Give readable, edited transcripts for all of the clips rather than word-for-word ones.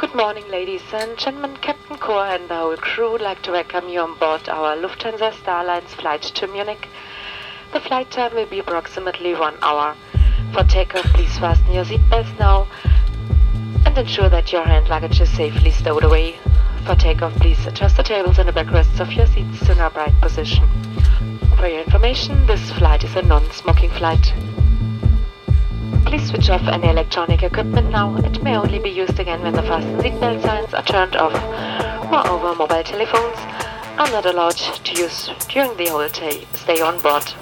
Good morning, ladies and gentlemen. Captain Core and the whole crew would like to welcome you on board our Lufthansa Starlines flight to Munich. The flight time will be approximately 1 hour. For takeoff, please fasten your seatbelts now and ensure that your hand luggage is safely stowed away. For takeoff, please adjust the tables and the backrests of your seats to an upright position. For your information, this flight is a non-smoking flight. Please switch off any electronic equipment now. It may only be used again when the fasten seatbelt signs are turned off. Moreover, mobile telephones are not allowed to use during the whole stay on board.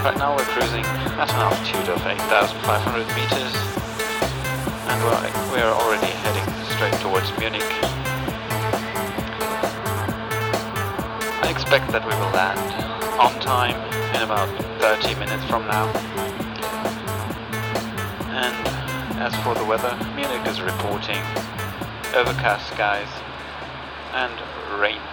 Right now we're cruising at an altitude of 8,500 meters, and we're already heading straight towards Munich. I expect that we will land on time in about 30 minutes from now. And as for the weather, Munich is reporting overcast skies and rain